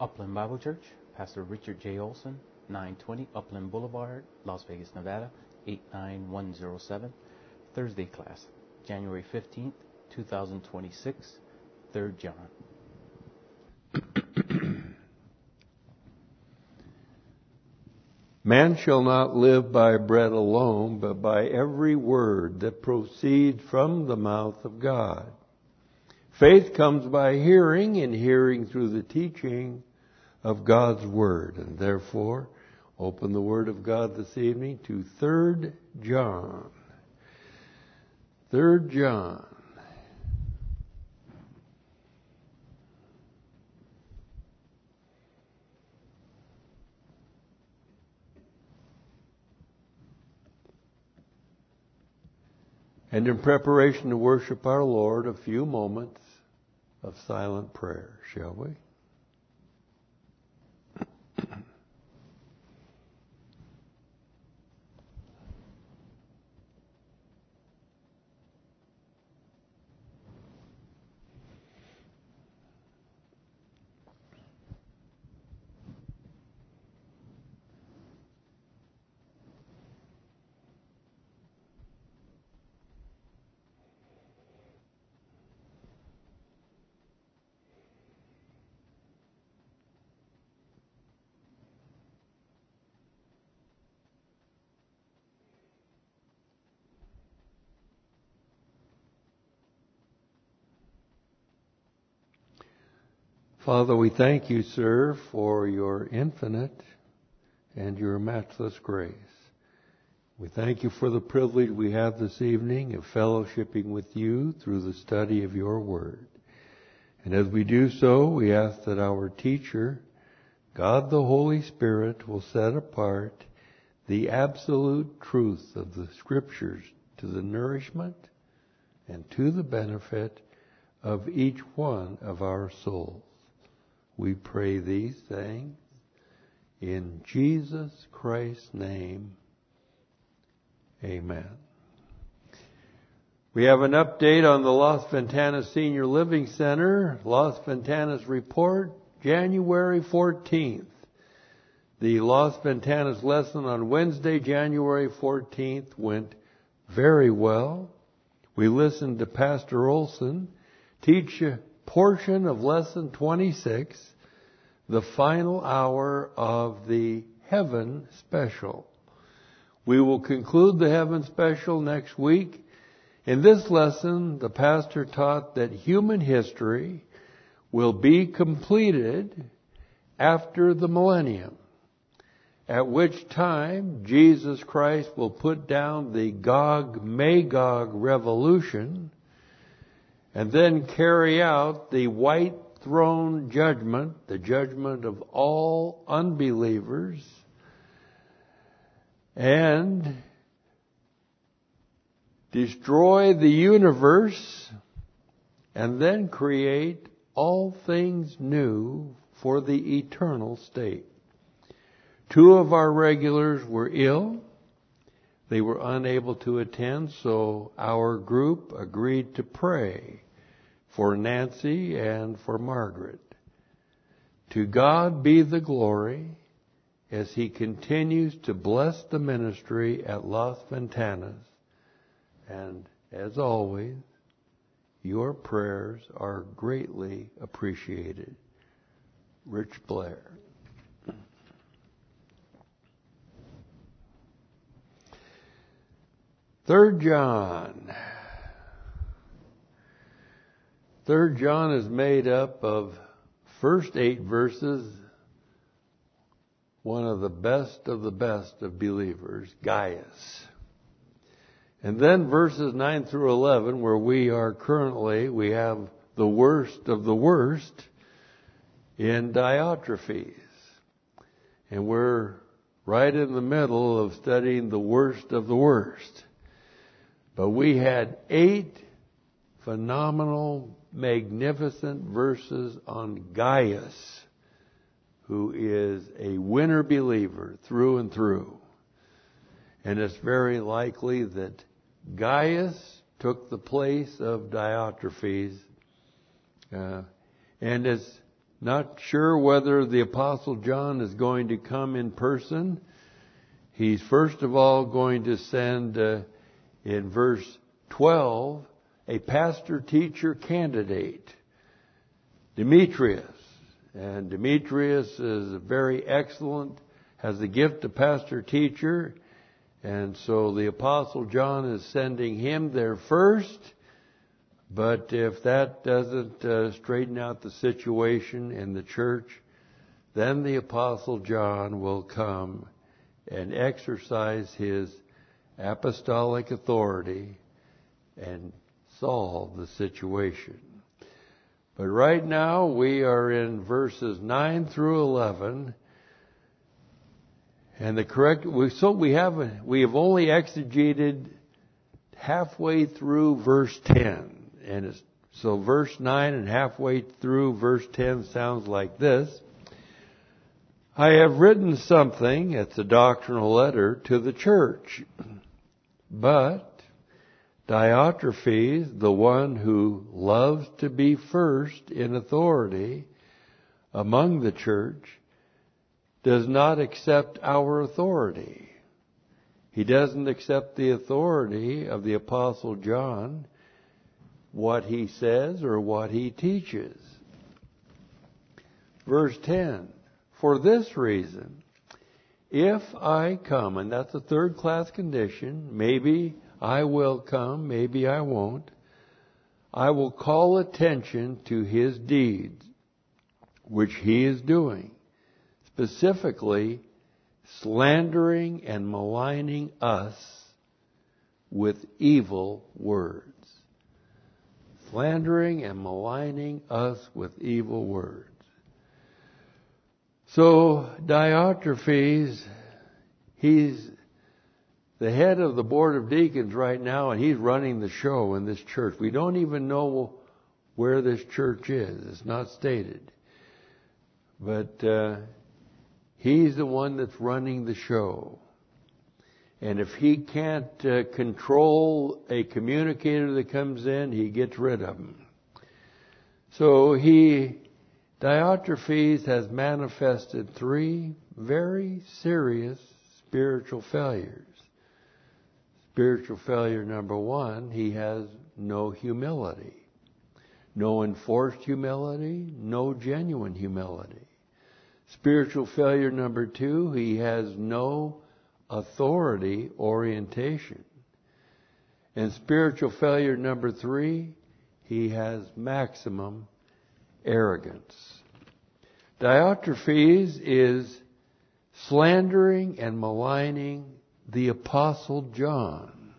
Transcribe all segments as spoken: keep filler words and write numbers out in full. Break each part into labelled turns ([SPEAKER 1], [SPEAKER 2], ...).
[SPEAKER 1] Upland Bible Church, Pastor Richard J. Olson, nine twenty Upland Boulevard, Las Vegas, Nevada, eight nine one zero seven. Thursday class, January fifteenth, twenty twenty-six, Third John.
[SPEAKER 2] Man shall not live by bread alone, but by every word that proceeds from the mouth of God. Faith comes by hearing, and hearing through the teaching of God's Word. And therefore, open the Word of God this evening to Third John. Third John. And in preparation to worship our Lord, a few moments of silent prayer, shall we? Father, we thank you, sir, for your infinite and your matchless grace. We thank you for the privilege we have this evening of fellowshipping with you through the study of your word. And as we do so, we ask that our teacher, God the Holy Spirit, will set apart the absolute truth of the Scriptures to the nourishment and to the benefit of each one of our souls. We pray these things in Jesus Christ's name. Amen. We have an update on the Los Ventanas Senior Living Center. Los Ventanas report, January fourteenth. The Los Ventanas lesson on Wednesday, January fourteenth, went very well. We listened to Pastor Olson teach a portion of lesson twenty-six, the final hour of the Heaven Special. We will conclude the Heaven Special next week. In this lesson, the pastor taught that human history will be completed after the millennium, at which time Jesus Christ will put down the Gog-Magog revolution and then carry out the white throne judgment, the judgment of all unbelievers, and destroy the universe, and then create all things new for the eternal state. Two of our regulars were ill. They were unable to attend, so our group agreed to pray for Nancy and for Margaret. To God be the glory as He continues to bless the ministry at Los Ventanas. And as always, your prayers are greatly appreciated. Rich Blair. Third John. Third John is made up of first eight verses, one of the best of the best of believers, Gaius. And then verses nine through eleven, where we are currently, we have the worst of the worst in Diotrephes. And we're right in the middle of studying the worst of the worst. But we had eight phenomenal, magnificent verses on Gaius, who is a winner believer through and through. And it's very likely that Gaius took the place of Diotrephes. Uh, and it's not sure whether the Apostle John is going to come in person. He's first of all going to send, uh, in verse twelve, a pastor-teacher candidate, Demetrius. And Demetrius is very excellent, has the gift of pastor-teacher. And so the Apostle John is sending him there first. But if that doesn't uh, straighten out the situation in the church, then the Apostle John will come and exercise his apostolic authority and solve the situation. But right now we are in verses nine through eleven, and the correct we so we have we have only exegeted halfway through verse ten, and it's, so verse nine and halfway through verse ten sounds like this: I have written something, it's a doctrinal letter, to the church, but Diotrephes, the one who loves to be first in authority among the church, does not accept our authority. He doesn't accept the authority of the Apostle John, what he says or what he teaches. Verse ten, for this reason, if I come, and that's a third class condition, maybe I will come, maybe I won't, I will call attention to his deeds, which he is doing, specifically slandering and maligning us with evil words. Slandering and maligning us with evil words. So Diotrephes, he's the head of the board of deacons right now, and he's running the show in this church. We don't even know where this church is. It's not stated. But uh, he's the one that's running the show. And if he can't uh, control a communicator that comes in, he gets rid of him. So he, Diotrephes has manifested three very serious spiritual failures. Spiritual failure number one, he has no humility. No enforced humility, no genuine humility. Spiritual failure number two, he has no authority orientation. And spiritual failure number three, he has maximum arrogance. Diotrephes is slandering and maligning the Apostle John,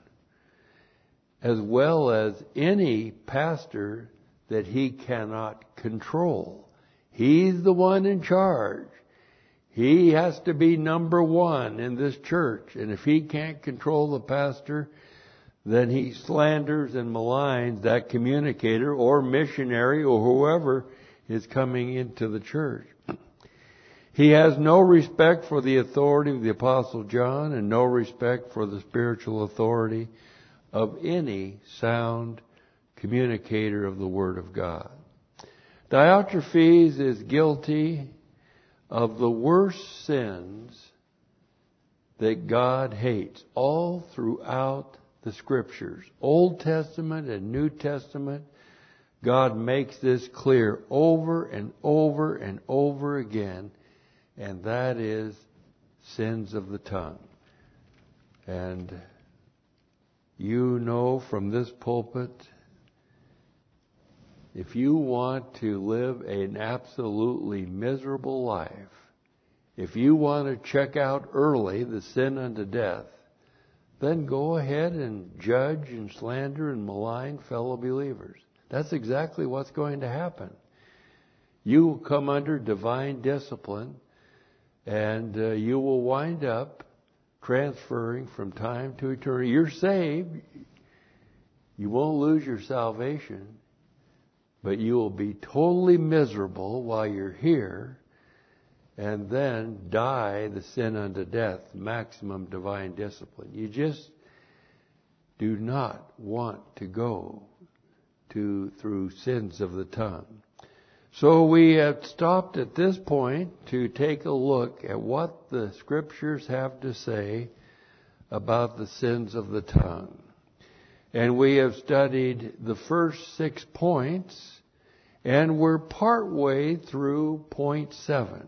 [SPEAKER 2] as well as any pastor that he cannot control. He's the one in charge. He has to be number one in this church. And if he can't control the pastor, then he slanders and maligns that communicator or missionary or whoever is coming into the church. He has no respect for the authority of the Apostle John and no respect for the spiritual authority of any sound communicator of the Word of God. Diotrephes is guilty of the worst sins that God hates all throughout the Scriptures. Old Testament and New Testament, God makes this clear over and over and over again, and that is sins of the tongue. And you know from this pulpit, if you want to live an absolutely miserable life, if you want to check out early the sin unto death, then go ahead and judge and slander and malign fellow believers. That's exactly what's going to happen. You will come under divine discipline, and uh, you will wind up transferring from time to eternity. You're saved. You won't lose your salvation, but you will be totally miserable while you're here, and then die the sin unto death, maximum divine discipline. You just do not want to go to through sins of the tongue. So we have stopped at this point to take a look at what the Scriptures have to say about the sins of the tongue. And we have studied the first six points, and we're partway through point seven.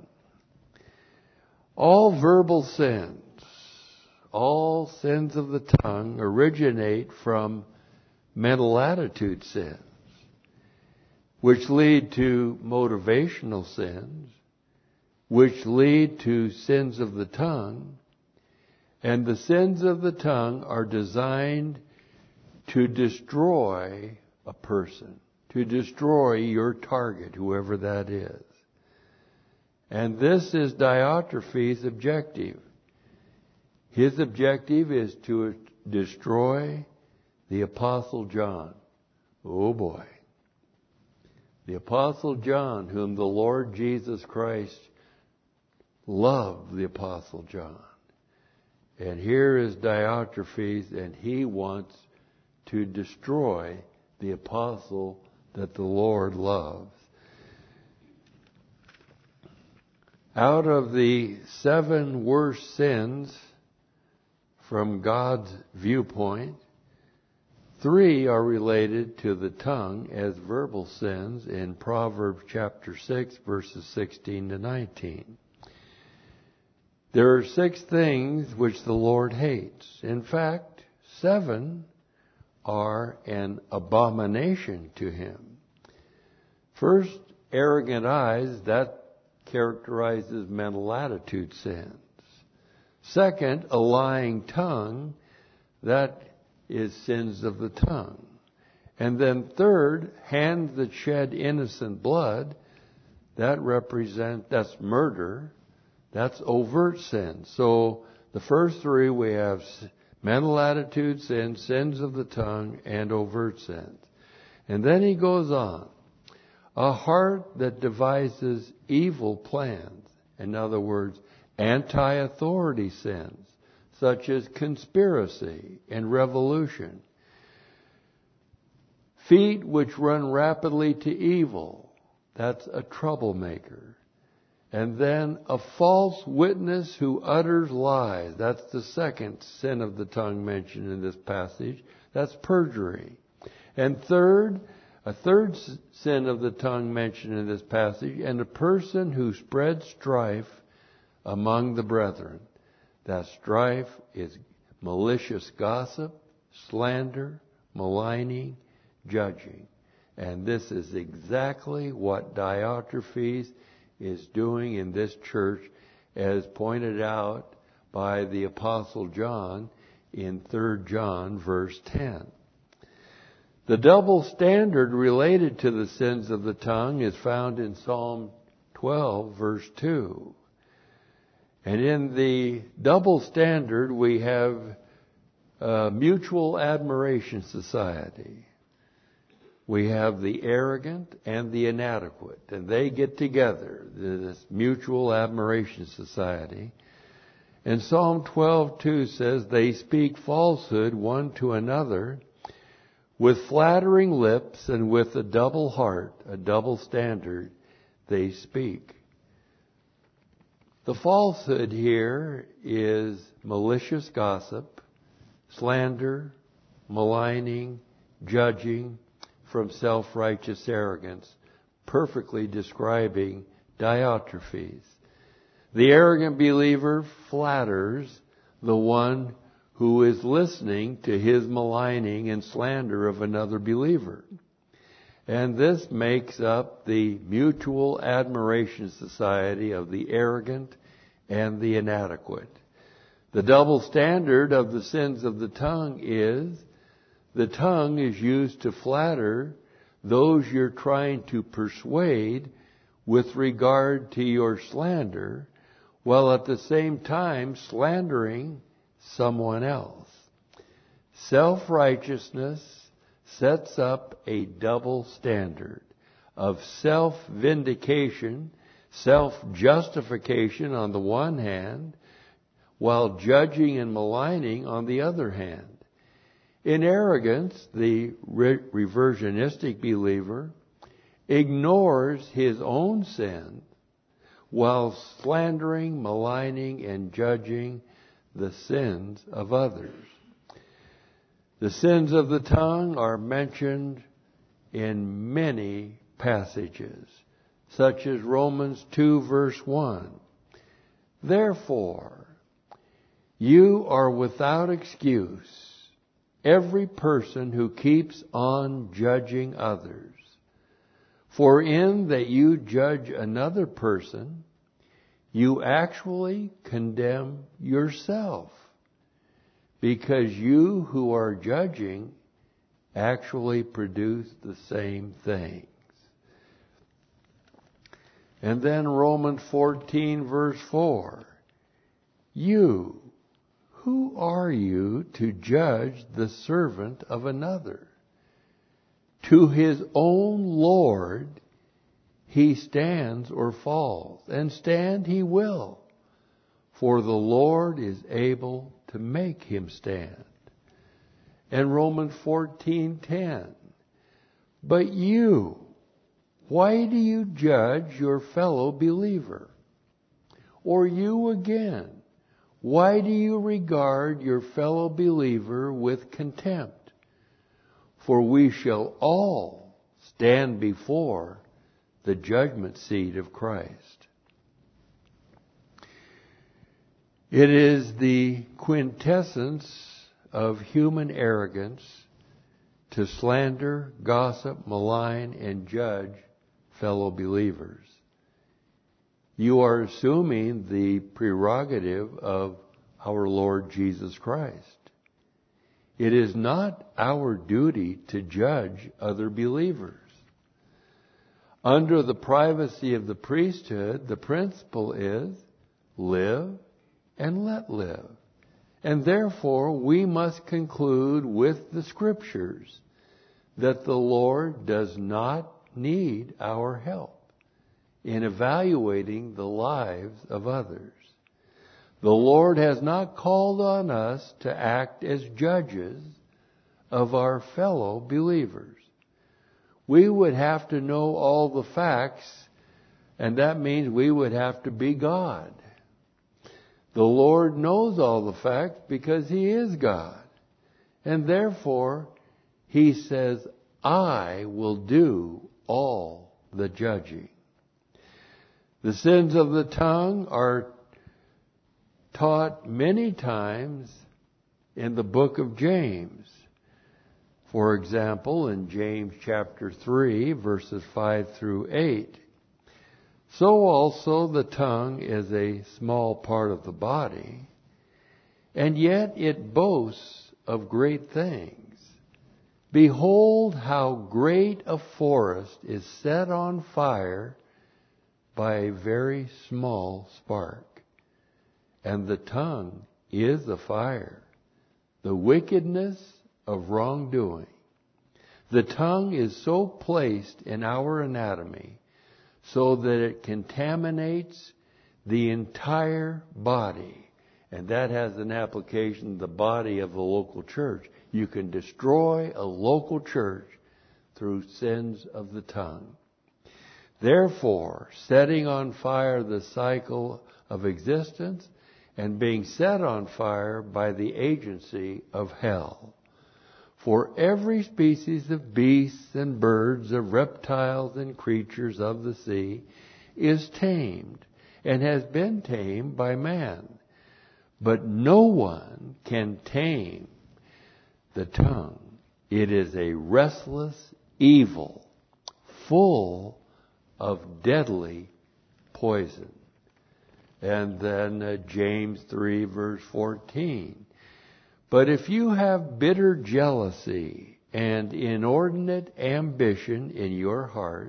[SPEAKER 2] All verbal sins, all sins of the tongue originate from mental attitude sins, which lead to motivational sins, which lead to sins of the tongue. And the sins of the tongue are designed to destroy a person, to destroy your target, whoever that is. And this is Diotrephes' objective. His objective is to destroy the Apostle John. Oh boy. The Apostle John, whom the Lord Jesus Christ loved, the Apostle John. And here is Diotrephes, and he wants to destroy the apostle that the Lord loves. Out of the seven worst sins from God's viewpoint, three are related to the tongue as verbal sins in Proverbs chapter six, verses sixteen to nineteen. There are six things which the Lord hates. In fact, seven are an abomination to Him. First, arrogant eyes, that characterizes mental attitude sins. Second, a lying tongue, that is sins of the tongue. And then third, hands that shed innocent blood, that represent, that's murder, that's overt sin. So the first three we have mental attitude sins, sins of the tongue, and overt sins. And then he goes on. A heart that devises evil plans. In other words, anti-authority sins, such as conspiracy and revolution. Feet which run rapidly to evil. That's a troublemaker. And then a false witness who utters lies. That's the second sin of the tongue mentioned in this passage. That's perjury. And third, a third sin of the tongue mentioned in this passage, and a person who spreads strife among the brethren. That strife is malicious gossip, slander, maligning, judging. And this is exactly what Diotrephes is doing in this church, as pointed out by the Apostle John in Third John verse ten. The double standard related to the sins of the tongue is found in Psalm twelve verse two. And in the double standard we have a mutual admiration society. We have the arrogant and the inadequate, and they get together, this mutual admiration society. And Psalm twelve two says, they speak falsehood one to another with flattering lips, and with a double heart, a double standard, they speak. The falsehood here is malicious gossip, slander, maligning, judging, from self-righteous arrogance, perfectly describing Diotrephes. The arrogant believer flatters the one who is listening to his maligning and slander of another believer. And this makes up the mutual admiration society of the arrogant and the inadequate. The double standard of the sins of the tongue is the tongue is used to flatter those you're trying to persuade with regard to your slander, while at the same time slandering someone else. Self-righteousness sets up a double standard of self-vindication, self-justification on the one hand, while judging and maligning on the other hand. In arrogance, the re- reversionistic believer ignores his own sin while slandering, maligning, and judging the sins of others. The sins of the tongue are mentioned in many passages, such as Romans two verse one. Therefore, you are without excuse, every person who keeps on judging others. For in that you judge another person, you actually condemn yourself, because you who are judging actually produce the same things. And then Romans fourteen verse four. You, who are you to judge the servant of another? To his own Lord he stands or falls, and stand he will, for the Lord is able to make him stand. And Romans fourteen ten. But you, why do you judge your fellow believer? Or you again, why do you regard your fellow believer with contempt? For we shall all stand before the judgment seat of Christ. It is the quintessence of human arrogance to slander, gossip, malign, and judge fellow believers. You are assuming the prerogative of our Lord Jesus Christ. It is not our duty to judge other believers. Under the privacy of the priesthood, the principle is live and let live. And therefore, we must conclude with the Scriptures that the Lord does not need our help in evaluating the lives of others. The Lord has not called on us to act as judges of our fellow believers. We would have to know all the facts, and that means we would have to be God. The Lord knows all the facts because He is God. And therefore, He says, I will do all the judging. The sins of the tongue are taught many times in the book of James. For example, in James chapter three, verses five through eight. So also the tongue is a small part of the body, and yet it boasts of great things. Behold how great a forest is set on fire by a very small spark. And the tongue is a fire, the wickedness of wrongdoing. The tongue is so placed in our anatomy so that it contaminates the entire body. And that has an application, the body of the local church. You can destroy a local church through sins of the tongue. Therefore, setting on fire the cycle of existence and being set on fire by the agency of hell. For every species of beasts and birds, of reptiles and creatures of the sea is tamed and has been tamed by man. But no one can tame the tongue. It is a restless evil, full of deadly poison. And then uh, James three verse fourteen. But if you have bitter jealousy and inordinate ambition in your heart,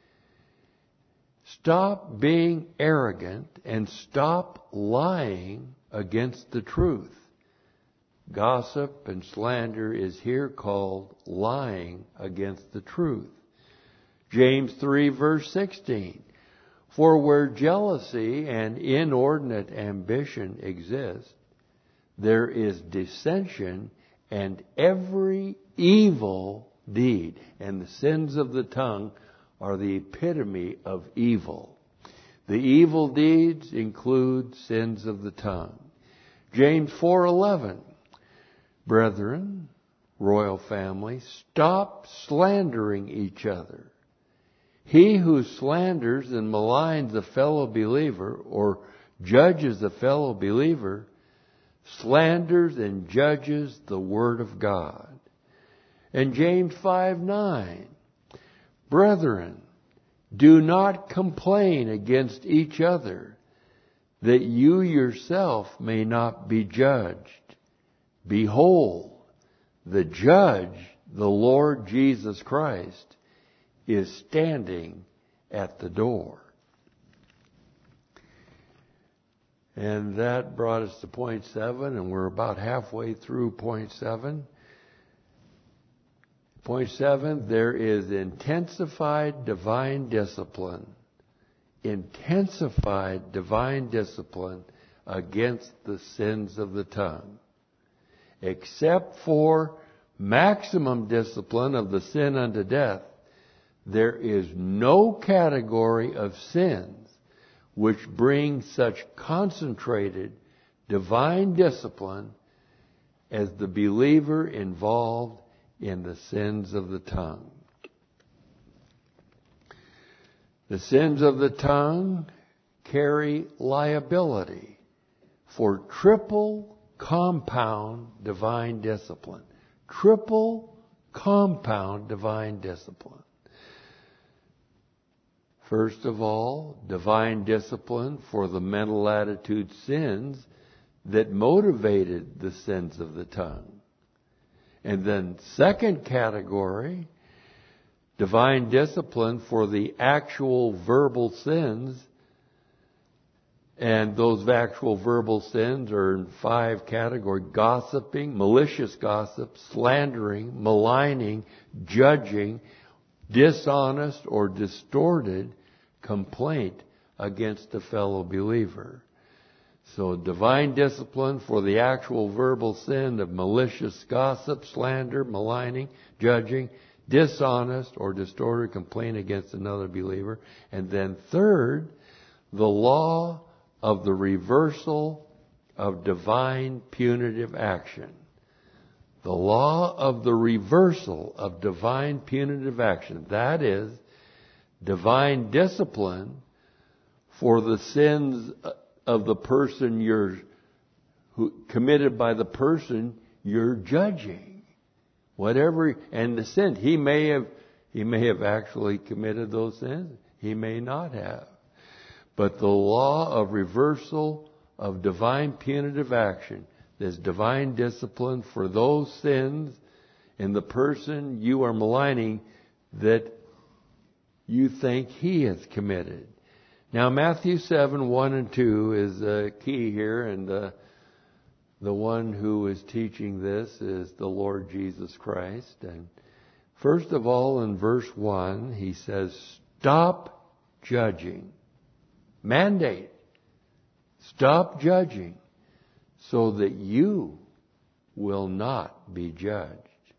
[SPEAKER 2] stop being arrogant and stop lying against the truth. Gossip and slander is here called lying against the truth. James three verse sixteen. For where jealousy and inordinate ambition exist, there is dissension and every evil deed. And the sins of the tongue are the epitome of evil. The evil deeds include sins of the tongue. James four eleven, brethren, royal family, stop slandering each other. He who slanders and maligns a fellow believer or judges a fellow believer slanders and judges the word of God. And James five nine, brethren, do not complain against each other, that you yourself may not be judged. Behold, the judge, the Lord Jesus Christ, is standing at the door. And that brought us to point seven, and we're about halfway through point seven. Point seven, there is intensified divine discipline. Intensified divine discipline against the sins of the tongue. Except for maximum discipline of the sin unto death, there is no category of sins which bring such concentrated divine discipline as the believer involved in the sins of the tongue. The sins of the tongue carry liability for triple compound divine discipline. Triple compound divine discipline. First of all, divine discipline for the mental attitude sins that motivated the sins of the tongue. And then second category, divine discipline for the actual verbal sins. And those actual verbal sins are in five categories: gossiping, malicious gossip, slandering, maligning, judging, dishonest or distorted complaint against a fellow believer. So divine discipline for the actual verbal sin of malicious gossip, slander, maligning, judging, dishonest or distorted complaint against another believer. And then third, the law of the reversal of divine punitive action. The law of the reversal of divine punitive action. That is, divine discipline for the sins of the person you're who, committed by the person you're judging. Whatever, and the sin, he may have, he may have actually committed those sins. He may not have. But the law of reversal of divine punitive action, there's divine discipline for those sins in the person you are maligning that you think he has committed. Now, Matthew seven, one and two is uh, key here, and uh, the one who is teaching this is the Lord Jesus Christ. And first of all, in verse one, he says, stop judging. Mandate. Stop judging so that you will not be judged.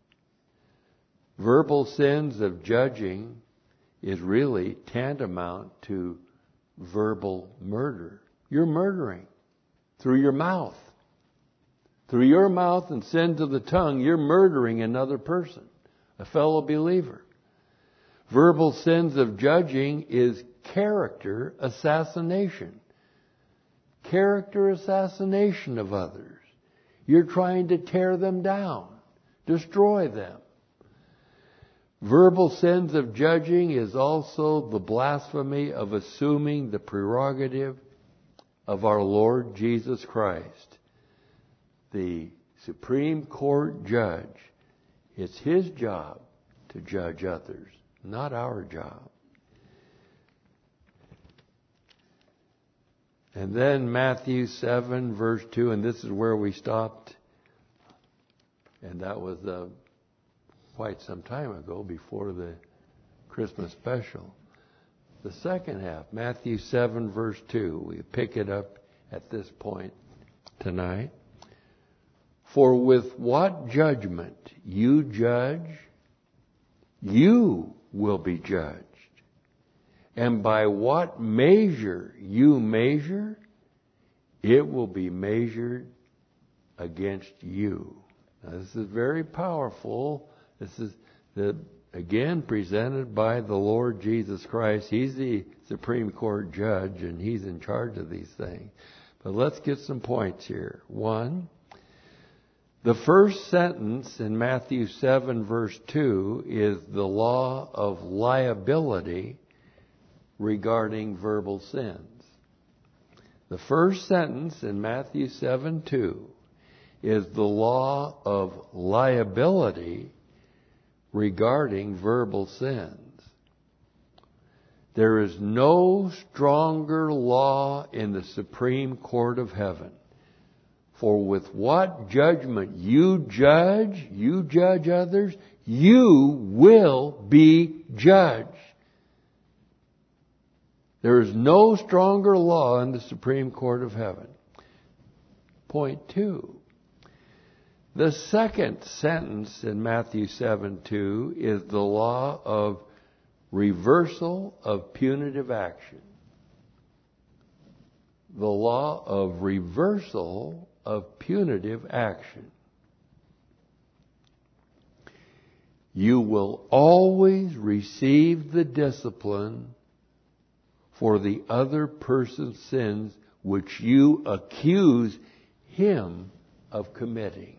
[SPEAKER 2] Verbal sins of judging is really tantamount to verbal murder. You're murdering through your mouth. Through your mouth and sins of the tongue, you're murdering another person, a fellow believer. Verbal sins of judging is character assassination. Character assassination of others. You're trying to tear them down, destroy them. Verbal sins of judging is also the blasphemy of assuming the prerogative of our Lord Jesus Christ, the Supreme Court judge. It's His job to judge others, not our job. And then Matthew seven, verse two, and this is where we stopped. And that was uh, quite some time ago, before the Christmas special. The second half, Matthew seven, verse two. We pick it up at this point tonight. For with what judgment you judge, you will be judged. And by what measure you measure, it will be measured against you. Now, this is very powerful. This is, the, again, presented by the Lord Jesus Christ. He's the Supreme Court judge, and He's in charge of these things. But let's get some points here. One, the first sentence in Matthew seven, verse two, is the law of liability regarding verbal sins. The first sentence in Matthew seven two is the law of liability regarding verbal sins. There is no stronger law in the Supreme Court of Heaven. For with what judgment you judge, you judge others, you will be judged. There is no stronger law in the Supreme Court of Heaven. Point two. The second sentence in Matthew seven two is the law of reversal of punitive action. The law of reversal of punitive action. You will always receive the discipline for the other person's sins which you accuse him of committing.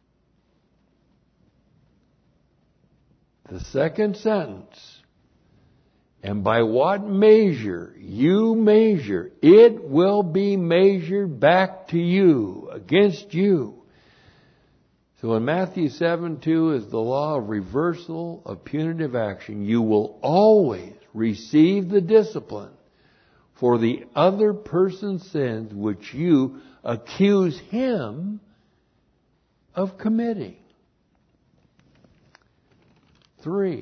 [SPEAKER 2] The second sentence, and by what measure you measure, it will be measured back to you, against you. So in Matthew seven two is the law of reversal of punitive action. You will always receive the discipline for the other person's sins which you accuse him of committing. Three,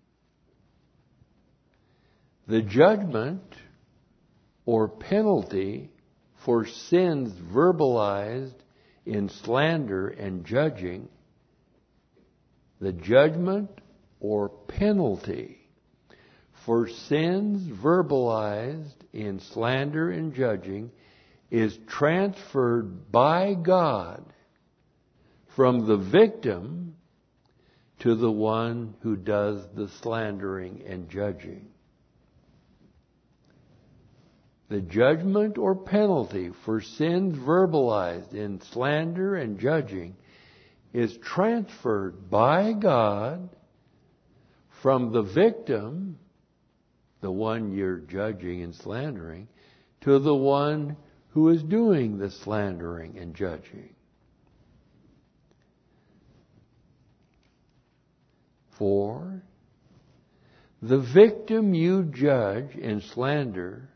[SPEAKER 2] the judgment or penalty for sins verbalized in slander and judging, the judgment or penalty for sins verbalized in slander and judging is transferred by God from the victim to the one who does the slandering and judging. The judgment or penalty for sins verbalized in slander and judging is transferred by God from the victim, the one you're judging and slandering, to the one who is doing the slandering and judging. Four, the victim you judge and slander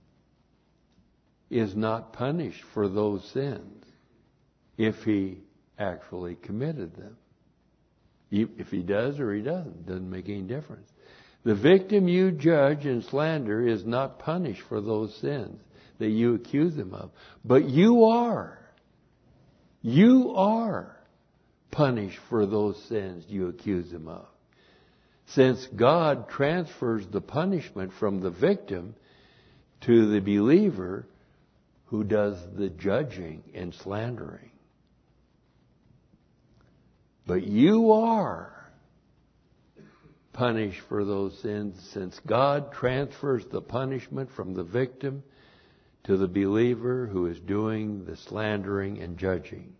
[SPEAKER 2] is not punished for those sins if he actually committed them. If he does or he doesn't, doesn't make any difference. The victim you judge and slander is not punished for those sins that you accuse him of. But you are. You are punished for those sins you accuse him of. Since God transfers the punishment from the victim to the believer who does the judging and slandering. But you are punished for those sins since God transfers the punishment from the victim to the believer who is doing the slandering and judging.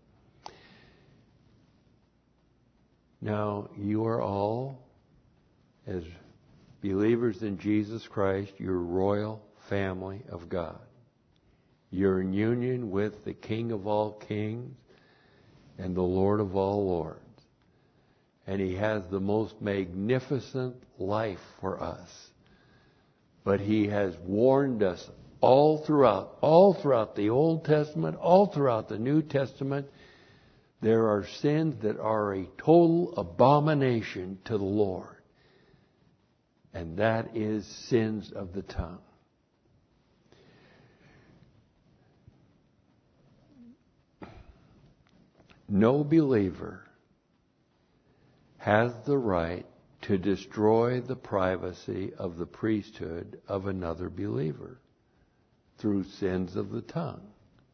[SPEAKER 2] Now, you are all, as believers in Jesus Christ, your royal family of God. You're in union with the King of all kings and the Lord of all lords. And He has the most magnificent life for us. But He has warned us all throughout, all throughout the Old Testament, all throughout the New Testament, there are sins that are a total abomination to the Lord. And that is sins of the tongue. No believer has the right to destroy the privacy of the priesthood of another believer through sins of the tongue.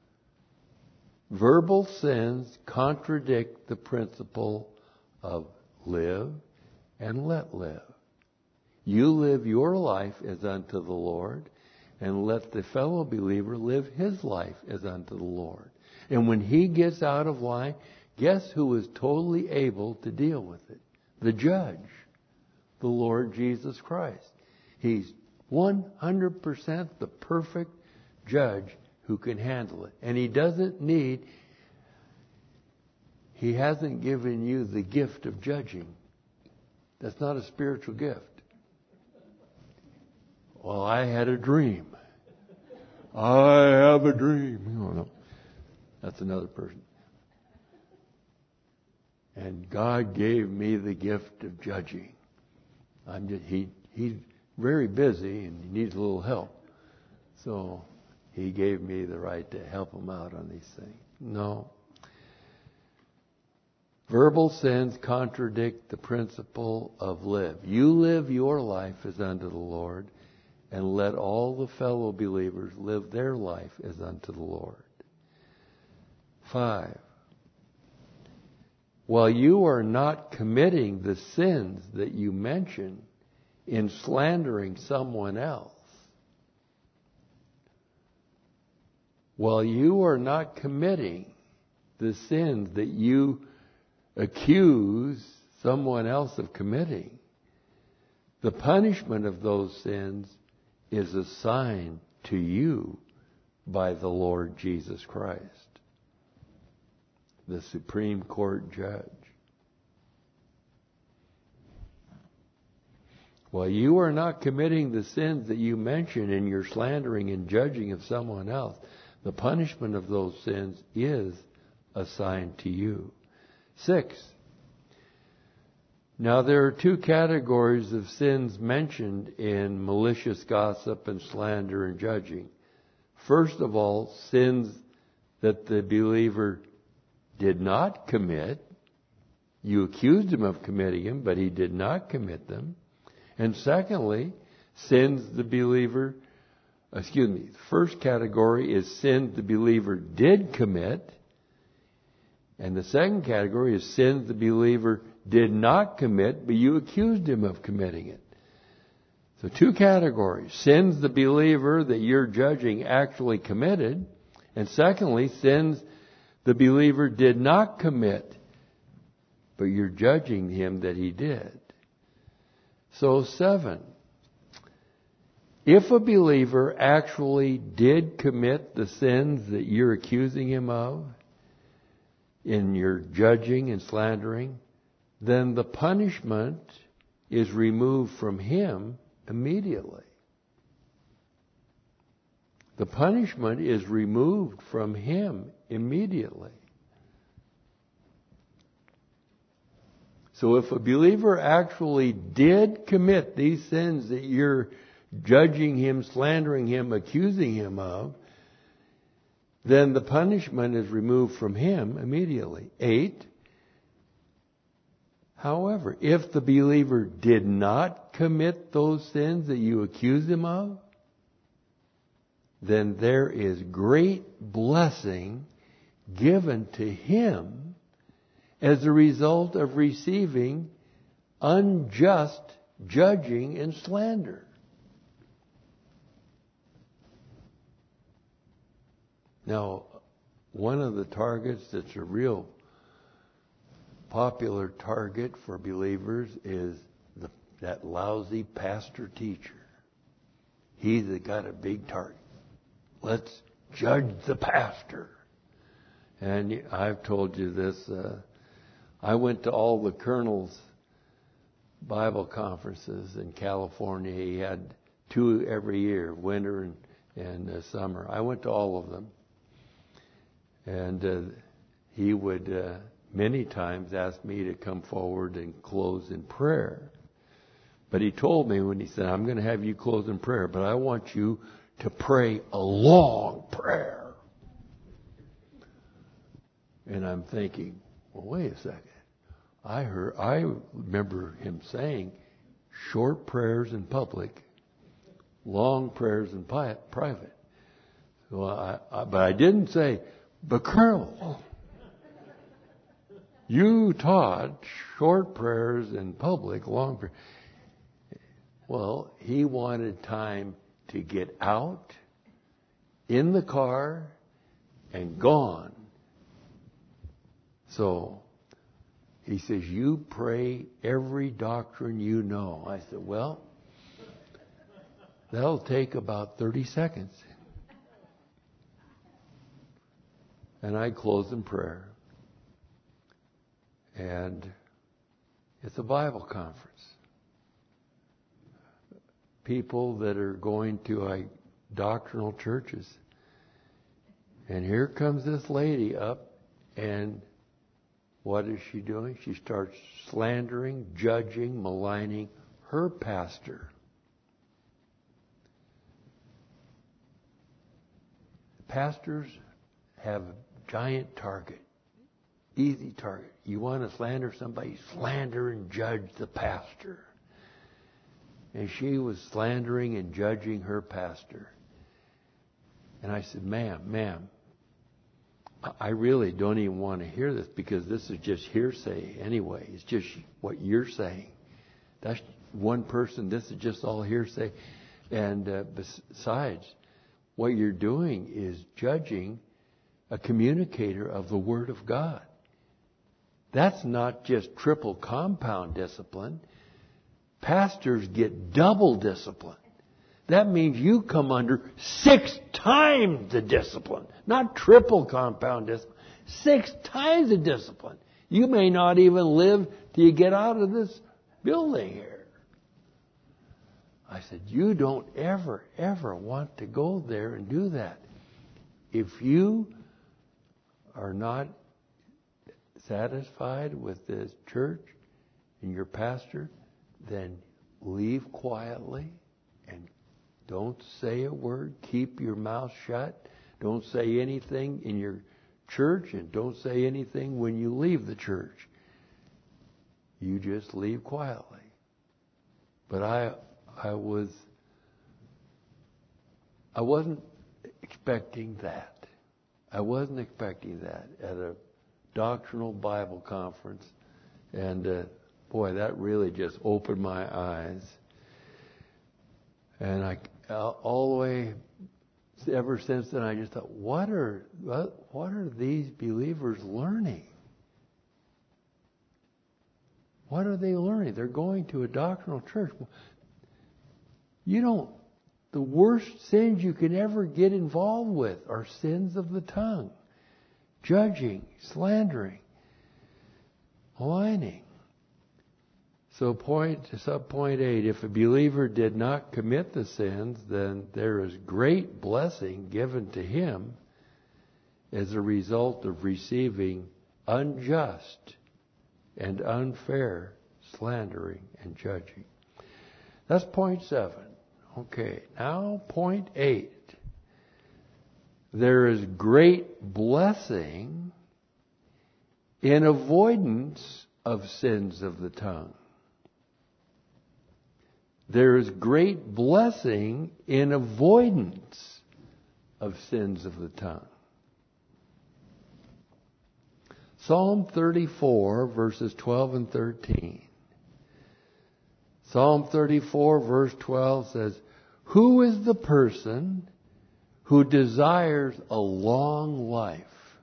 [SPEAKER 2] Verbal sins contradict the principle of live and let live. You live your life as unto the Lord, and let the fellow believer live his life as unto the Lord. And when he gets out of line, guess who is totally able to deal with it? The judge, the Lord Jesus Christ. He's one hundred percent the perfect judge who can handle it. And he doesn't need, he hasn't given you the gift of judging. That's not a spiritual gift. Well, I had a dream. I have a dream. No, no. That's another person. And God gave me the gift of judging. I'm just, he, he's very busy and he needs a little help. So he gave me the right to help him out on these things. No. Verbal sins contradict the principle of live. You live your life as unto the Lord, and let all the fellow believers live their life as unto the Lord. Five. While you are not committing the sins that you mention in slandering someone else, while you are not committing the sins that you accuse someone else of committing, the punishment of those sins is assigned to you by the Lord Jesus Christ, the Supreme Court judge. While you are not committing the sins that you mention in your slandering and judging of someone else, the punishment of those sins is assigned to you. Six. Now there are two categories of sins mentioned in malicious gossip and slander and judging. First of all, sins that the believer did not commit. You accused him of committing them, but he did not commit them. And secondly, sins the believer, excuse me, the first category is sins the believer did commit. And the second category is sins the believer did not commit, but you accused him of committing it. So two categories. Sins the believer that you're judging actually committed. And secondly, sins the believer did not commit, but you're judging him that he did. So seven. If a believer actually did commit the sins that you're accusing him of, in your judging and slandering, then the punishment is removed from him immediately. The punishment is removed from him immediately. So if a believer actually did commit these sins that you're judging him, slandering him, accusing him of, then the punishment is removed from him immediately. Eight. However, if the believer did not commit those sins that you accuse him of, then there is great blessing given to him as a result of receiving unjust judging and slander. Now, one of the targets that's a real popular target for believers is the, that lousy pastor teacher. He's got a big target. Let's judge the pastor. And I've told you this. Uh, I went to all the Colonel's Bible conferences in California. He had two every year, winter and, and uh, summer. I went to all of them. And uh, he would uh, many times ask me to come forward and close in prayer. But he told me when he said, I'm going to have you close in prayer, but I want you to pray a long prayer. And I'm thinking, well, wait a second. I heard, I remember him saying, short prayers in public, long prayers in pi- private. So I, I, but I didn't say, but Colonel, you taught short prayers in public, long prayers. Well, he wanted time to get out, in the car, and gone. So he says, you pray every doctrine you know. I said, well, that'll take about thirty seconds. And I close in prayer. And it's a Bible conference. People that are going to like doctrinal churches. And here comes this lady up, and what is she doing? She starts slandering, judging, maligning her pastor. Pastors have a giant target, easy target. You want to slander somebody, slander and judge the pastor. And she was slandering and judging her pastor. And I said, ma'am, ma'am, I really don't even want to hear this because this is just hearsay anyway. It's just what you're saying. That's one person. This is just all hearsay. And uh, besides, what you're doing is judging a communicator of the Word of God. That's not just triple compound discipline. Pastors get double discipline. That means you come under six times the discipline. Not triple compound discipline. Six times the discipline. You may not even live till you get out of this building here. I said, you don't ever, ever want to go there and do that. If you are not satisfied with this church and your pastor, then leave quietly and don't say a word. Keep your mouth shut. Don't say anything in your church and don't say anything when you leave the church. You just leave quietly. But I I was I wasn't expecting that. I wasn't expecting that at a doctrinal Bible conference. And uh, boy, that really just opened my eyes. And I all the way ever since then, I just thought, what are what, what are these believers learning? What are they learning? They're going to a doctrinal church. You don't. The worst sins you can ever get involved with are sins of the tongue, judging, slandering, maligning. So point to sub point eight, if a believer did not commit the sins, then there is great blessing given to him as a result of receiving unjust and unfair slandering and judging. That's point seven. Okay, now point eight. There is great blessing in avoidance of sins of the tongue. There is great blessing in avoidance of sins of the tongue. Psalm thirty-four, verses twelve and thirteen. Psalm thirty-four, verse twelve says, who is the person who desires a long life?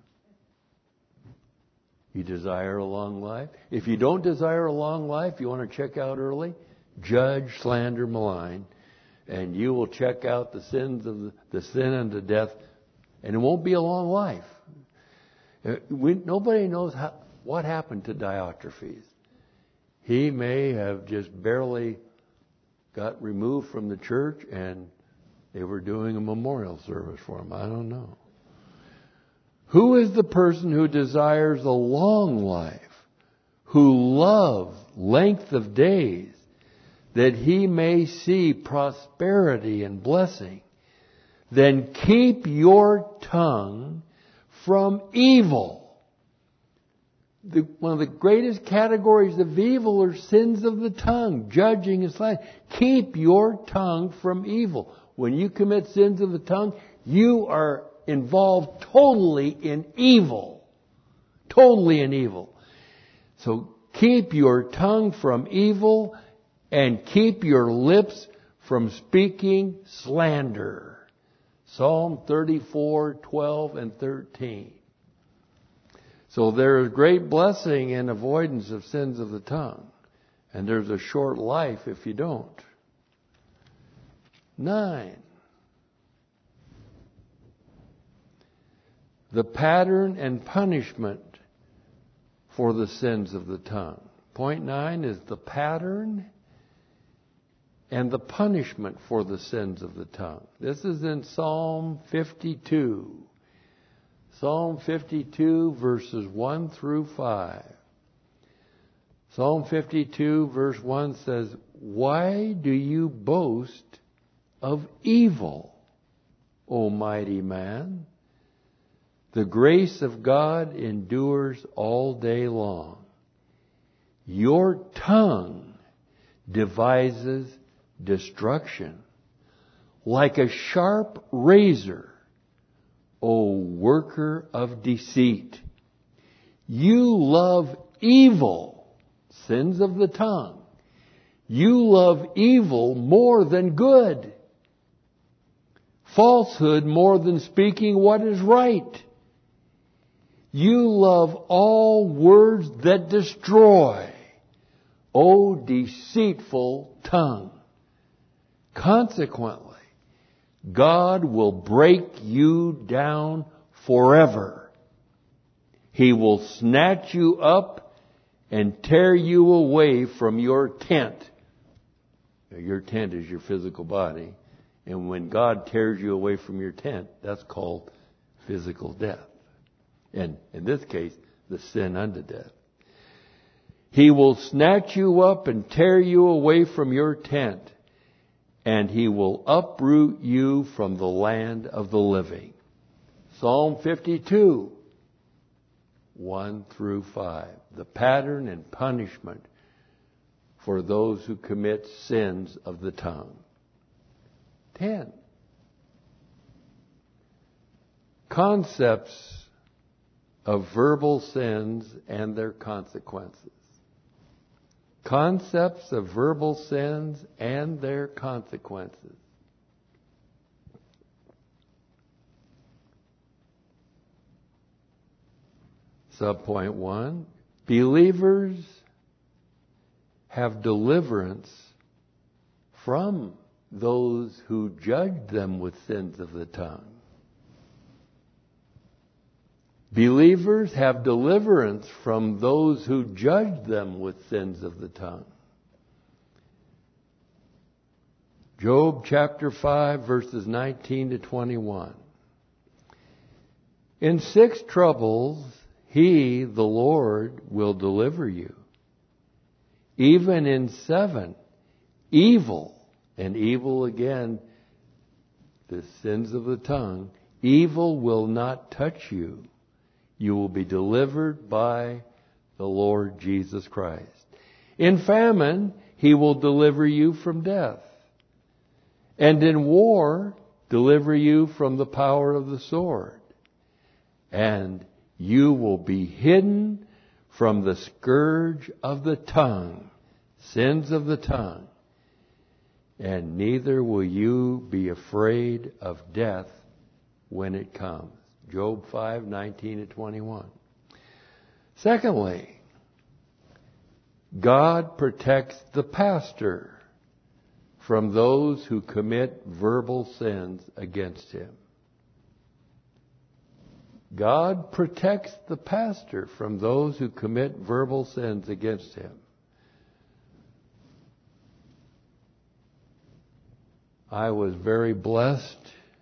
[SPEAKER 2] You desire a long life? If you don't desire a long life, you want to check out early? Judge, slander, malign, and you will check out the sins of the, the sin unto death, and it won't be a long life. We, nobody knows how, what happened to Diotrephes. He may have just barely got removed from the church, and they were doing a memorial service for him. I don't know. Who is the person who desires a long life, who loves length of days, that he may see prosperity and blessing? Then keep your tongue from evil. the, one of the greatest categories of evil are sins of the tongue, judging and slandering. Keep your tongue from evil. When you commit sins of the tongue, you are involved totally in evil. Totally in evil. So keep your tongue from evil and keep your lips from speaking slander. Psalm thirty-four, twelve and thirteen. So there is great blessing in avoidance of sins of the tongue. And there's a short life if you don't. Nine. The pattern and punishment for the sins of the tongue. Point nine is the pattern and the punishment for the sins of the tongue. This is in Psalm fifty-two. Psalm fifty-two, verses one through five. Psalm fifty-two, verse one says, "Why do you boast of evil, O mighty man? The grace of God endures all day long. Your tongue devises destruction. Like a sharp razor, O worker of deceit. You love evil," sins of the tongue. "You love evil more than good. Falsehood more than speaking what is right. You love all words that destroy, O deceitful tongue. Consequently, God will break you down forever. He will snatch you up and tear you away from your tent." Your tent is your physical body. And when God tears you away from your tent, that's called physical death. And in this case, the sin unto death. "He will snatch you up and tear you away from your tent, and He will uproot you from the land of the living." Psalm fifty-two, one through five. The pattern and punishment for those who commit sins of the tongue. Ten. Concepts of verbal sins and their consequences. Concepts of verbal sins and their consequences. Subpoint one. Believers have deliverance from those who judge them with sins of the tongue. Believers have deliverance from those who judge them with sins of the tongue. Job chapter five, verses nineteen to twenty-one. "In six troubles He, the Lord, will deliver you. Even in seven, evil," and evil again, the sins of the tongue, "evil will not touch you. You will be delivered by the Lord Jesus Christ. In famine, He will deliver you from death. And in war, deliver you from the power of the sword. And you will be hidden from the scourge of the tongue," sins of the tongue. "And neither will you be afraid of death when it comes." Job five, nineteen to twenty-one. Secondly, God protects the pastor from those who commit verbal sins against him. God protects the pastor from those who commit verbal sins against him. I was very blessed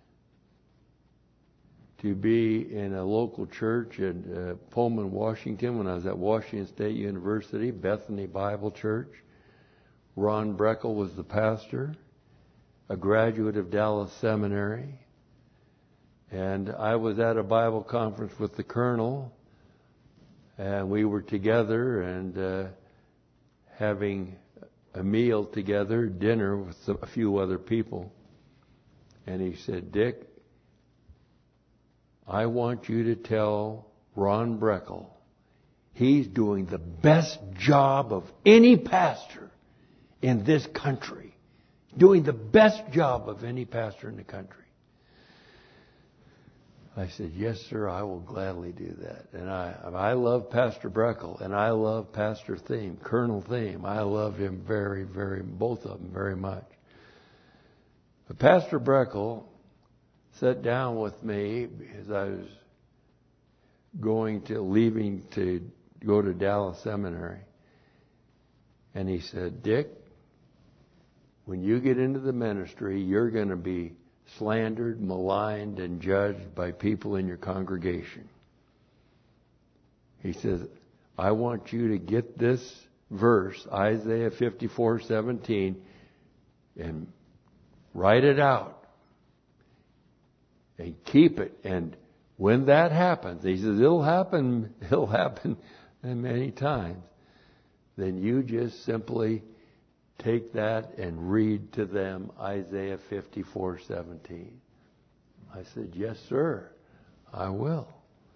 [SPEAKER 2] to be in a local church in uh, Pullman, Washington, when I was at Washington State University, Bethany Bible Church. Ron Breckel was the pastor, a graduate of Dallas Seminary. And I was at a Bible conference with the colonel, and we were together and uh, having a meal together, dinner with a few other people. And he said, Dick, I want you to tell Ron Breckel he's doing the best job of any pastor in this country. Doing the best job of any pastor in the country. I said, yes, sir, I will gladly do that. And I I love Pastor Breckel, and I love Pastor Thiem, Colonel Thiem. I love him very, very, both of them very much. But Pastor Breckel sat down with me as I was going to, leaving to go to Dallas Seminary. And he said, Dick, when you get into the ministry, you're going to be slandered, maligned, and judged by people in your congregation. He says, I want you to get this verse, Isaiah fifty-four seventeen, and write it out and keep it. And when that happens, he says, it'll happen, it'll happen many times. Then you just simply take that and read to them Isaiah fifty-four seventeen. I said, yes, sir, I will.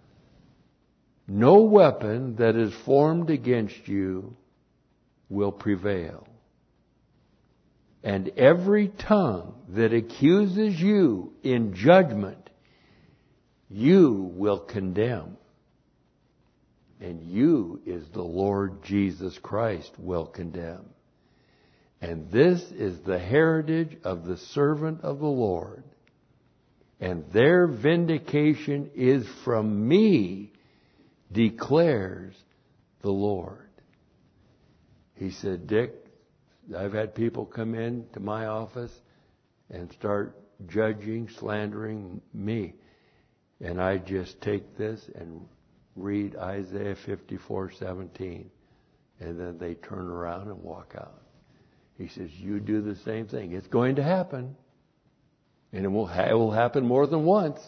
[SPEAKER 2] No weapon that is formed against you will prevail. And every tongue that accuses you in judgment, you will condemn. And you is the Lord Jesus Christ will condemn. And this is the heritage of the servant of the Lord. And their vindication is from me, declares the Lord. He said, Dick, I've had people come in to my office and start judging, slandering me. And I just take this and read Isaiah fifty-four seventeen. And then they turn around and walk out. He says, you do the same thing. It's going to happen. And it will, ha- it will happen more than once.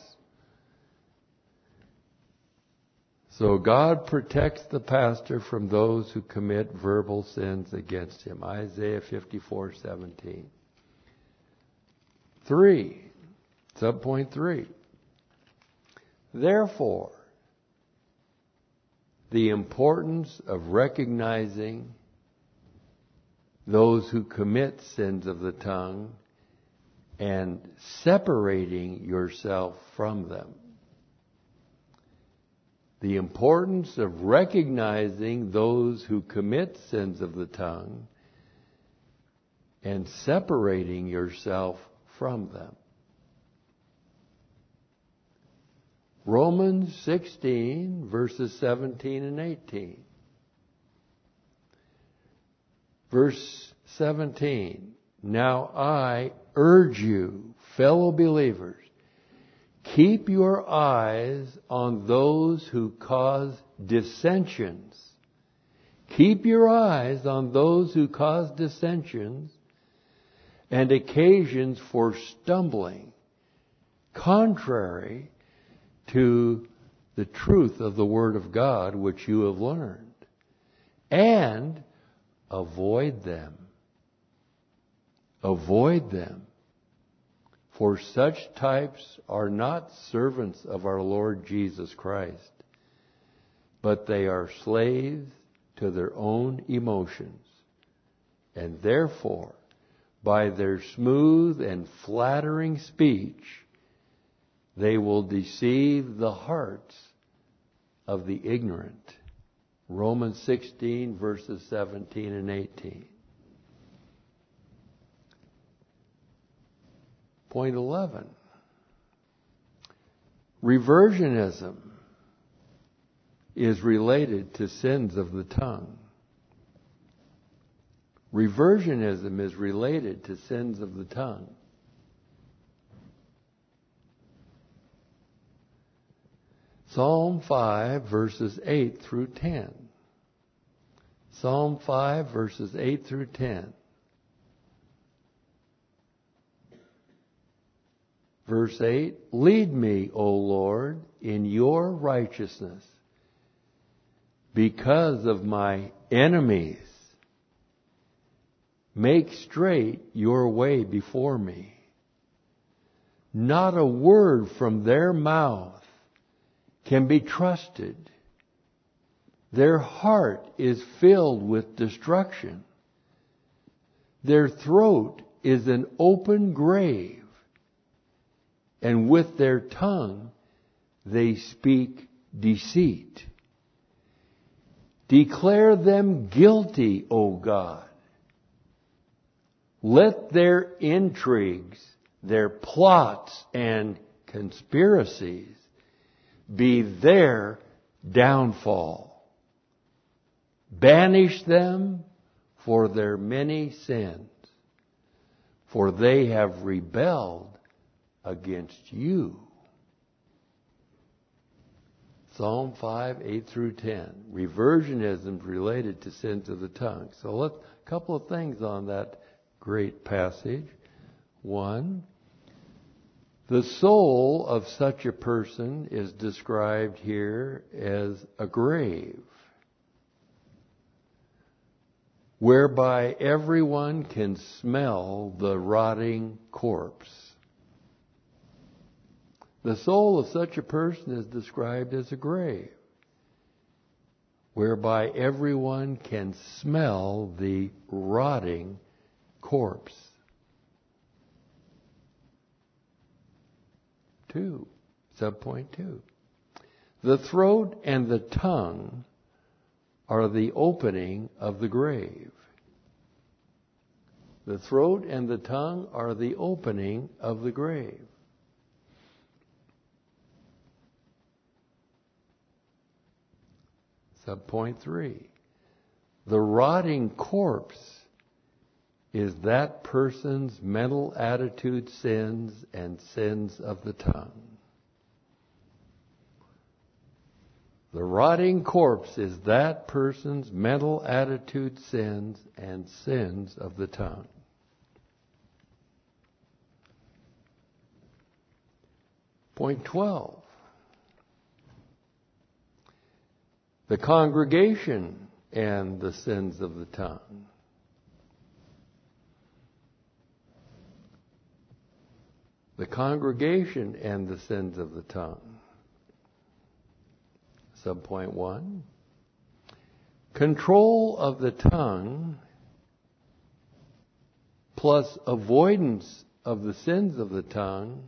[SPEAKER 2] So God protects the pastor from those who commit verbal sins against him. Isaiah fifty-four seventeen. Three. Subpoint three. Therefore, the importance of recognizing those who commit sins of the tongue and separating yourself from them. The importance of recognizing those who commit sins of the tongue and separating yourself from them. Romans sixteen, verses seventeen and eighteen. Verse seventeen. Now I urge you, fellow believers, keep your eyes on those who cause dissensions. Keep your eyes on those who cause dissensions and occasions for stumbling, contrary to the truth of the Word of God which you have learned. And avoid them. Avoid them. For such types are not servants of our Lord Jesus Christ, but they are slaves to their own emotions. And therefore, by their smooth and flattering speech, they will deceive the hearts of the ignorant. Romans sixteen, verses seventeen and eighteen. Point eleven. Reversionism is related to sins of the tongue. Reversionism is related to sins of the tongue. Psalm five, verses eight through ten. Psalm five, verses eight through ten. Verse eight, lead me, O Lord, in your righteousness. because of my enemies. Make straight your way before me. Not a word from their mouth can be trusted. Their heart is filled with destruction. Their throat is an open grave, and with their tongue they speak deceit. Declare them guilty, O God. Let their intrigues, their plots and conspiracies be their downfall. Banish them for their many sins, for they have rebelled against you. Psalm five, eight through ten. Reversionism related to sins of the tongue. So let's, a couple of things on that great passage. One, the soul of such a person is described here as a grave, whereby everyone can smell the rotting corpse. The soul of such a person is described as a grave, whereby everyone can smell the rotting corpse. Two, subpoint two. The throat and the tongue are the opening of the grave. The throat and the tongue are the opening of the grave. Subpoint three. The rotting corpse is that person's mental attitude sins and sins of the tongue. The rotting corpse is that person's mental attitude sins and sins of the tongue. Point twelve. The congregation and the sins of the tongue. The congregation and the sins of the tongue. Subpoint one. Control of the tongue plus avoidance of the sins of the tongue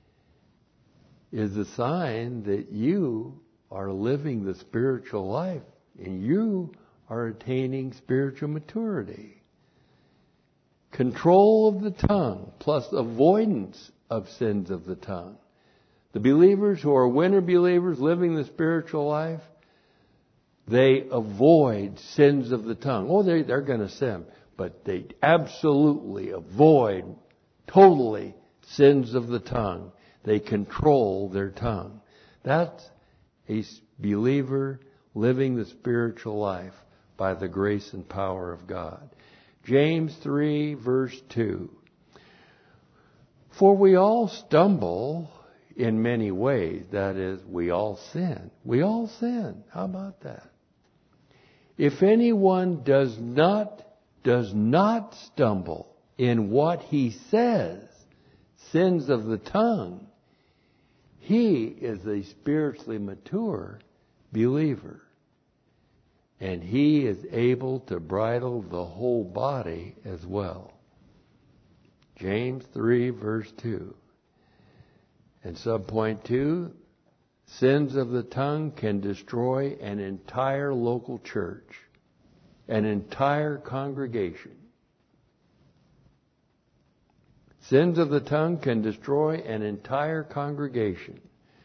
[SPEAKER 2] is a sign that you are living the spiritual life and you are attaining spiritual maturity. Control of the tongue plus avoidance of sins of the tongue. The believers who are winter believers living the spiritual life, they avoid sins of the tongue. Oh, they, they're going to sin, but they absolutely avoid totally sins of the tongue. They control their tongue. That's a believer living the spiritual life by the grace and power of God. James three, verse two. For we all stumble in many ways. That is, we all sin. We all sin. How about that? If anyone does not, does not stumble in what he says, sins of the tongue, he is a spiritually mature believer. And he is able to bridle the whole body as well. James three, verse two. And subpoint two, sins of the tongue can destroy an entire local church, an entire congregation. Sins of the tongue can destroy an entire congregation.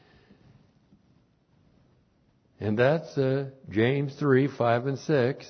[SPEAKER 2] And that's uh, James three, five, and six.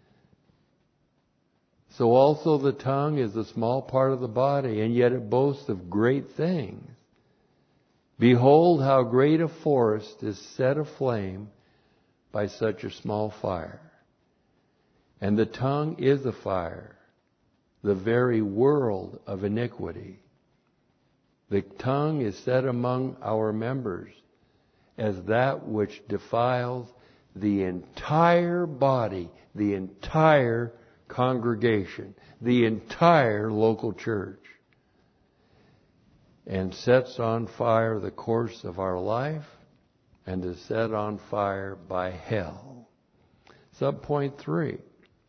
[SPEAKER 2] So also the tongue is a small part of the body, and yet it boasts of great things. Behold how great a forest is set aflame by such a small fire. And the tongue is a fire, the very world of iniquity. The tongue is set among our members as that which defiles the entire body, the entire congregation, the entire local church, and sets on fire the course of our life and is set on fire by hell. Subpoint three.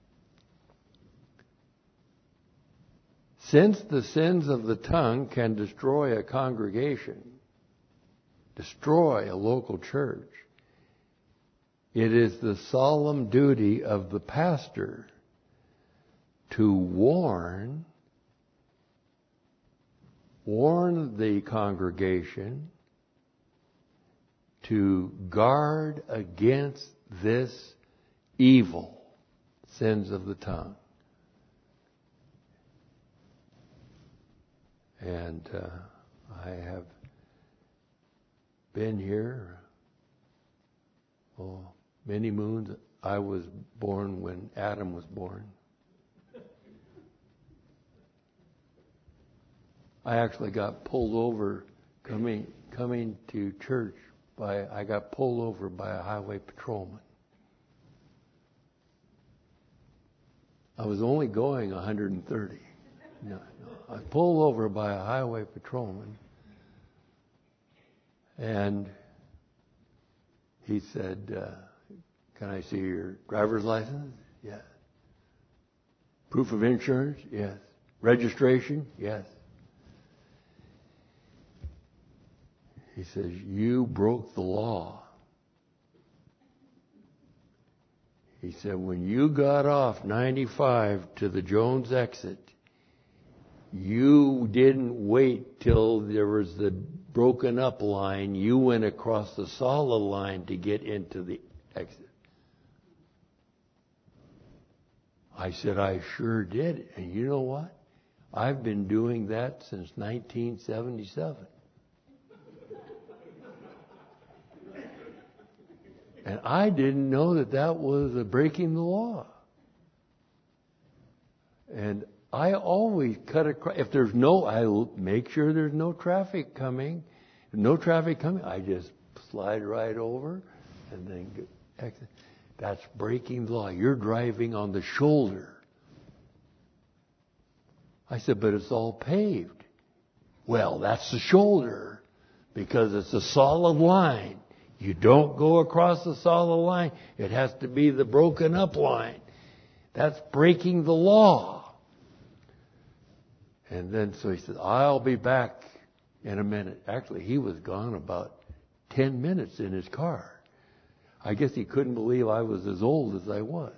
[SPEAKER 2] Since the sins of the tongue can destroy a congregation, destroy a local church, it is the solemn duty of the pastor to warn, warn the congregation to guard against this evil, sins of the tongue. And uh, I have been here, oh, many moons. I was born when Adam was born. I actually got pulled over coming coming to church by I got pulled over by a highway patrolman. I was only going one hundred thirty. No, no. I was pulled over by a highway patrolman, and he said, uh, "Can I see your driver's license?" Yes. Proof of insurance? Yes. Registration? Yes. He says, "You broke the law." He said, "When you got off ninety-five to the Jones exit, you didn't wait till there was the broken up line. You went across the solid line to get into the exit." I said, "I sure did. And you know what? I've been doing that since nineteen seventy-seven. And I didn't know that that was a breaking the law. And I always cut across. If there's no, I make sure there's no traffic coming. If no traffic coming, I just slide right over and then get exit. That's breaking the law. You're driving on the shoulder. I said, "But it's all paved." "Well, that's the shoulder because it's a solid line. You don't go across the solid line. It has to be the broken up line. That's breaking the law." And then so he said, "I'll be back in a minute." Actually, he was gone about ten minutes in his car. I guess he couldn't believe I was as old as I was.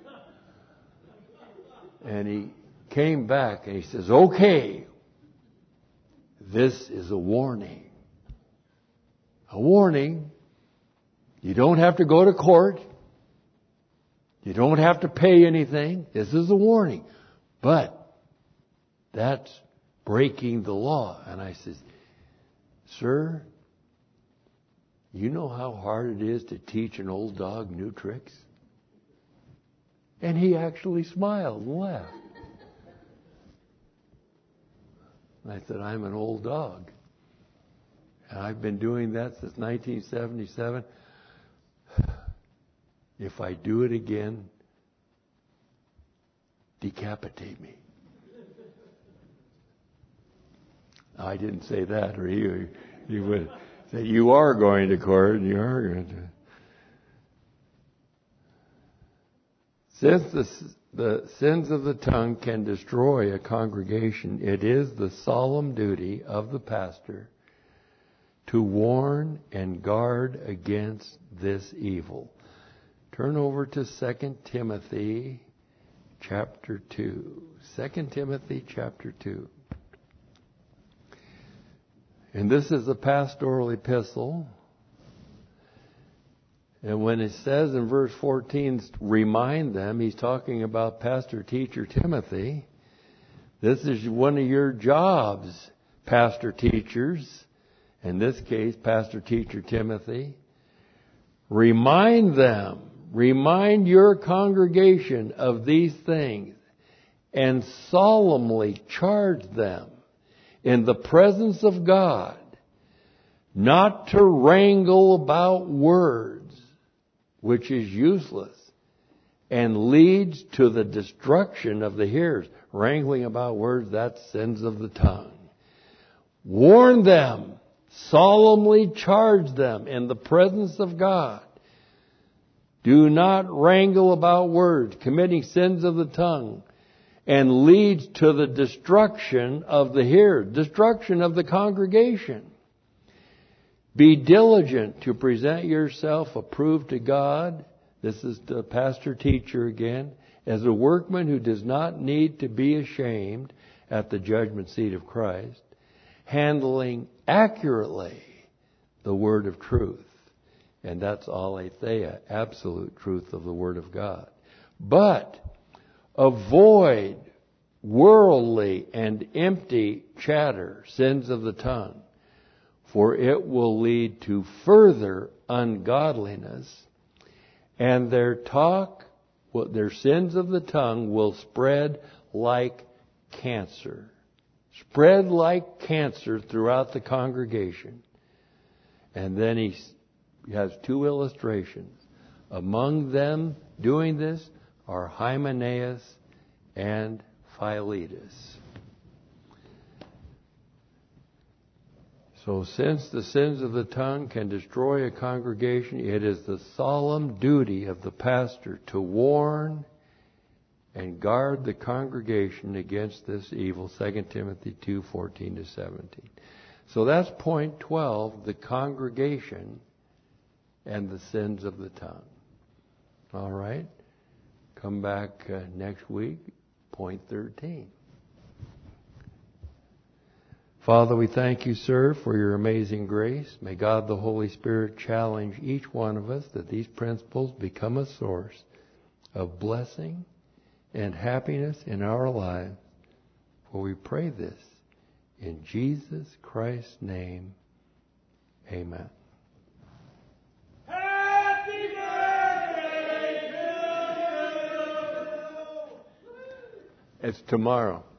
[SPEAKER 2] And he came back and he says, "Okay, this is a warning. A warning. You don't have to go to court. You don't have to pay anything. This is a warning. But that's breaking the law." And I said, "Sir, you know how hard it is to teach an old dog new tricks?" And he actually smiled and laughed. And I said, "I'm an old dog. And I've been doing that since nineteen seventy-seven. If I do it again, decapitate me." I didn't say that, or he, he would say, "You are going to court, and you are going to." Since the, the sins of the tongue can destroy a congregation, it is the solemn duty of the pastor to warn and guard against this evil. Turn over to Second Timothy chapter two. Second Timothy chapter two. And this is a pastoral epistle. And when it says in verse fourteen, remind them, he's talking about pastor teacher Timothy. This is one of your jobs, pastor teachers. In this case, pastor teacher Timothy. Remind them. Remind your congregation of these things and solemnly charge them in the presence of God not to wrangle about words, which is useless, and leads to the destruction of the hearers. Wrangling about words, that's sins of the tongue. Warn them, solemnly charge them in the presence of God. Do not wrangle about words, committing sins of the tongue, and leads to the destruction of the hearers, destruction of the congregation. Be diligent to present yourself approved to God. This is the pastor-teacher again. As a workman who does not need to be ashamed at the judgment seat of Christ, handling accurately the word of truth. And that's aletheia, absolute truth of the word of God. But avoid worldly and empty chatter, sins of the tongue, for it will lead to further ungodliness, and their talk, their sins of the tongue will spread like cancer. Spread like cancer throughout the congregation. And then he has two illustrations. Among them doing this are Hymenaeus and Philetus. So since the sins of the tongue can destroy a congregation, it is the solemn duty of the pastor to warn and guard the congregation against this evil. Second Timothy two fourteen to seventeen. So that's point twelve, the congregation and the sins of the tongue. All right? Come back uh, next week, point thirteen. Father, we thank you, sir, for your amazing grace. May God the Holy Spirit challenge each one of us that these principles become a source of blessing and happiness in our lives. For we pray this in Jesus Christ's name. Amen.
[SPEAKER 3] Happy birthday to you.
[SPEAKER 2] It's tomorrow.